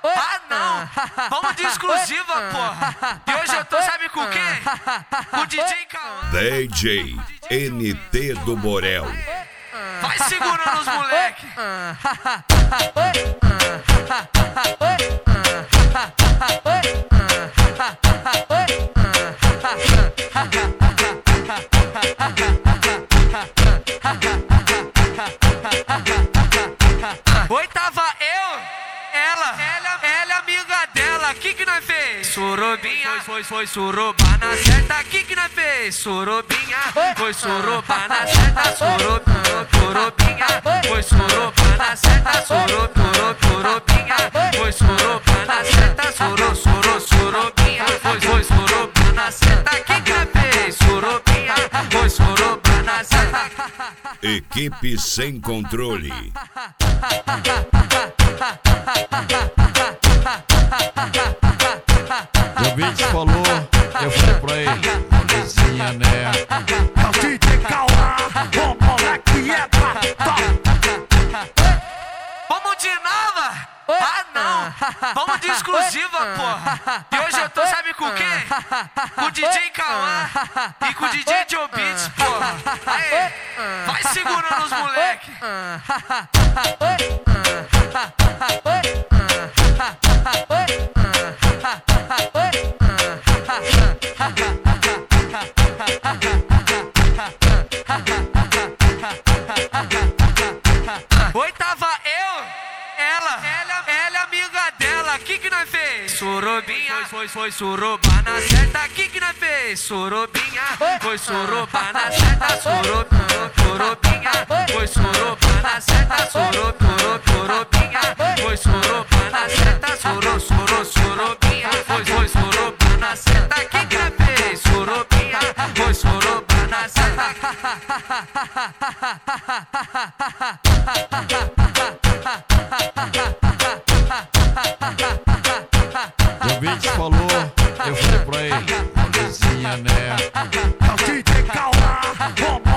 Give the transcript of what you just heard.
Ah, não! Vamos de exclusiva, porra! E hoje eu tô, sabe com quem? Com o DJ Cauã. DJ NT do Borel. Vai segurando os moleque! Oi, tava eu, ela é amiga dela, que nós fez? Sorobinha, foi soroba na certa, que nós fez? Sorobinha, foi soroba na certa, sorobinha, foi soroba na certa, sorobinha, foi soroba na certa, sorobinha, foi soroba na certa, que nós fez? Sorobinha, foi soroba na certa. Equipe sem controle. O Vinci falou, eu falei pra ele, molezinha, né? É o DJ Cauã, o moleque é pra Vamos de nova? Ah, não! Vamos de exclusiva, porra! E hoje eu tô, sabe com quem? Com o DJ Cauã e com o DJ Joe Beats, porra! Aê! Vai segurando os moleque! Oi, tava eu, ela é amiga dela, que nós fez? Sorobinha, foi soroba na certa, que nós fez? Sorobinha, foi soroba na certa, sorobinha, foi soroba na certa, sorobinha, foi soroba na certa, sorobinha, foi soroba na certa, que nós fez? Sorobinha, foi soroba na certa. O Vinci falou, eu falei pra ele, molezinha, né? É o DJ Cauã,